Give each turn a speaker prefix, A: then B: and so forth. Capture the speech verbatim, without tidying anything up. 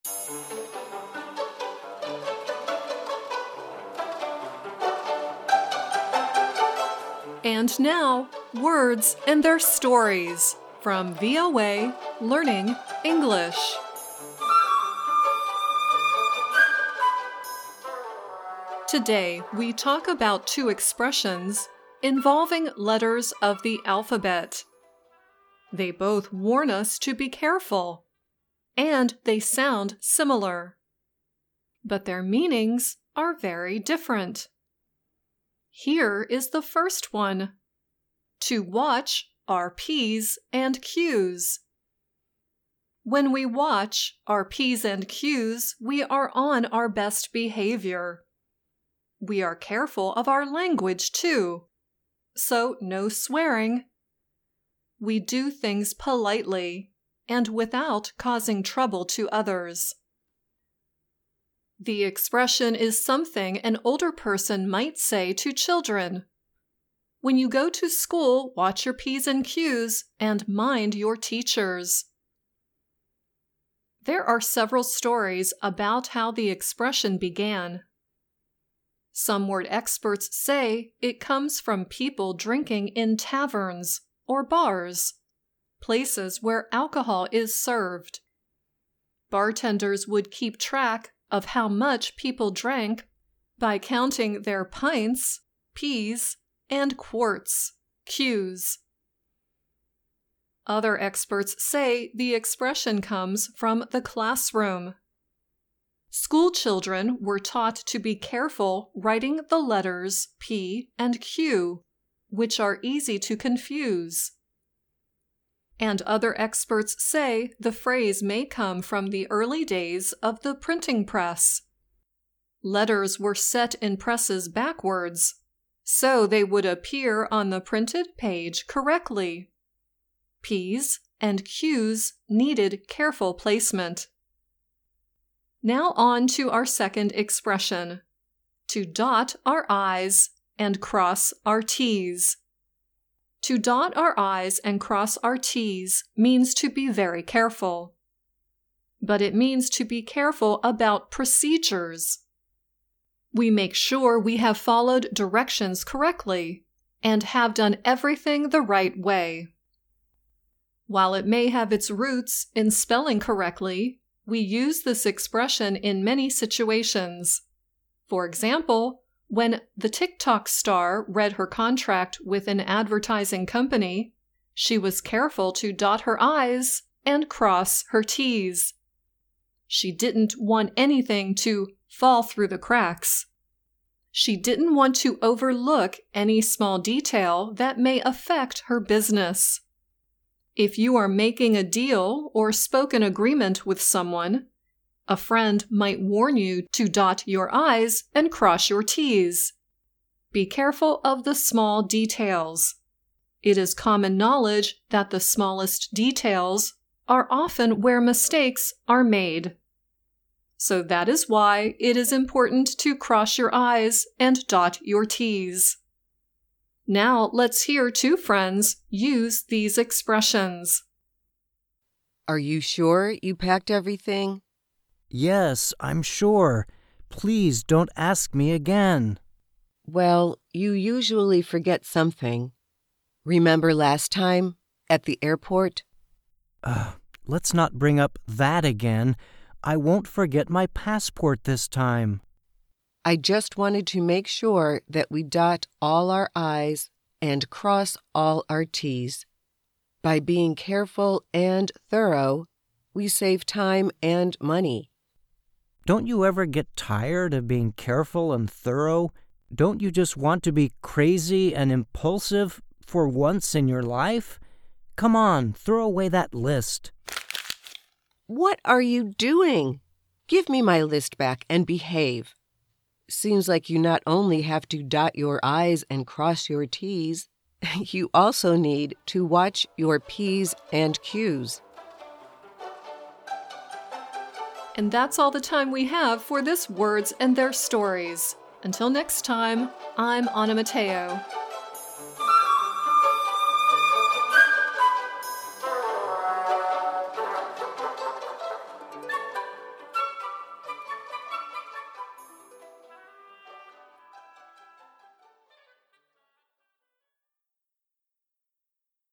A: And now, words and their stories from V O A Learning English. Today, we talk about two expressions involving letters of the alphabet. They both warn us to be careful, and they sound similar, but their meanings are very different. Here is the first one. To watch our P's and Q's. When we watch our P's and Q's, we are on our best behavior. We are careful of our language too, so no swearing. We do things politely and without causing trouble to others. The expression is something an older person might say to children. When you go to school, watch your P's and Q's and mind your teachers. There are several stories about how the expression began. Some word experts say it comes from people drinking in taverns or bars, places where alcohol is served. Bartenders would keep track of how much people drank by counting their pints, P's, and quarts, Q's. Other experts say the expression comes from the classroom. School children were taught to be careful writing the letters P and Q, which are easy to confuse. And other experts say the phrase may come from the early days of the printing press. Letters were set in presses backwards, so they would appear on the printed page correctly. P's and Q's needed careful placement. Now on to our second expression, to dot our I's and cross our T's. To dot our I's and cross our T's means to be very careful. But it means to be careful about procedures. We make sure we have followed directions correctly and have done everything the right way. While it may have its roots in spelling correctly, we use this expression in many situations. For example, when the TikTok star read her contract with an advertising company, she was careful to dot her I's and cross her T's. She didn't want anything to fall through the cracks. She didn't want to overlook any small detail that may affect her business. If you are making a deal or spoken agreement with someone, a friend might warn you to dot your I's and cross your T's. Be careful of the small details. It is common knowledge that the smallest details are often where mistakes are made. So that is why it is important to cross your I's and dot your T's. Now let's hear two friends use these expressions.
B: Are you sure you packed everything?
C: Yes, I'm sure. Please don't ask me again.
B: Well, you usually forget something. Remember last time at the airport?
C: Uh, let's not bring up that again. I won't forget my passport this time.
B: I just wanted to make sure that we dot all our I's and cross all our T's. By being careful and thorough, we save time and money.
C: Don't you ever get tired of being careful and thorough? Don't you just want to be crazy and impulsive for once in your life? Come on, throw away that list.
B: What are you doing? Give me my list back and behave. Seems like you not only have to dot your I's and cross your T's, you also need to watch your P's and Q's.
A: And that's all the time we have for this Words and Their Stories. Until next time, I'm Anna Mateo.